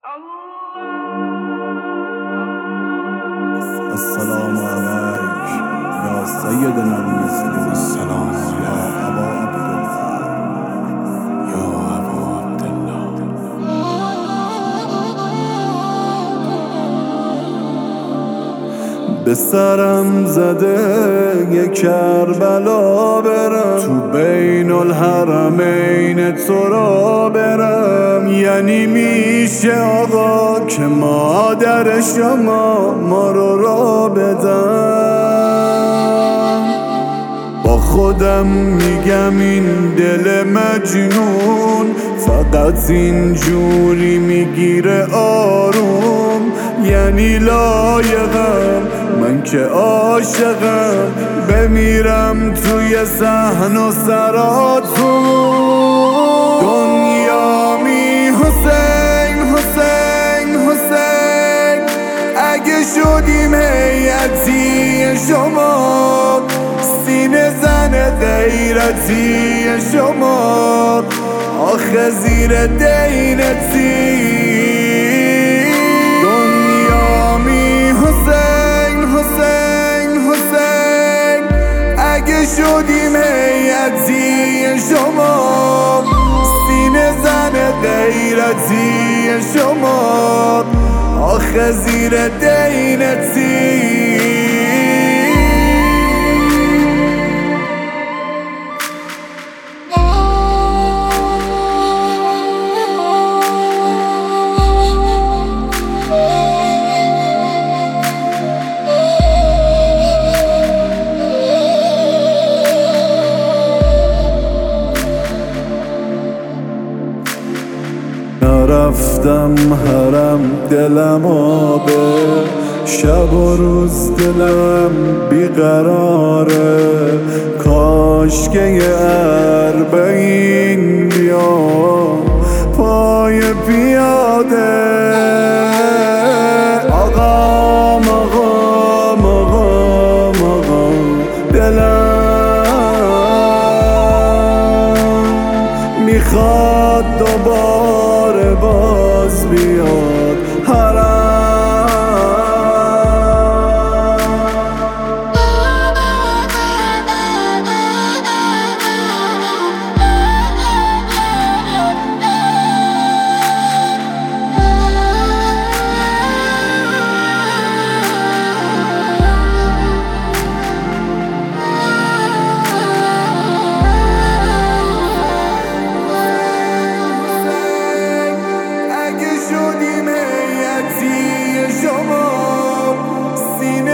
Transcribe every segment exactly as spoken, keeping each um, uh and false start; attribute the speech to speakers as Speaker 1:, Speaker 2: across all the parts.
Speaker 1: السلام عليك يا سيدنا المسلم.
Speaker 2: السلام
Speaker 1: يا أبا عبد الله.
Speaker 2: يا أبا عبد الله.
Speaker 1: به سرم زده یه کربلا برم، تو بین الحرمین تو را برم. یعنی میشه آقا که مادر شما ما رو را بدم. با خودم میگم این دل مجنون فقط اینجوری میگیره آروم. یعنی لایقم من که عاشقم بمیرم توی صحن و سراتون. دنیا می حسین حسین حسین، اگه شدیم هیئتی شما، سینه زن غیرتی شما، آخه زیر دینتی. دنیا می حسین حسین حسین، اگه شدیم هیئتی شما، سینه زن غیرتی شما، آخه زیر دینتی. نرفتم حرم دلم آبه، شب و روز دلم بیقراره. کاش که یه اربعین بیا پای پیاده. آقا آقا آقا آقا دلم میخواد دوباره باز بیاد حرم.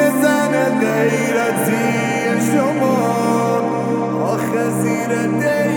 Speaker 1: غیرتی شما، آخه زیر دی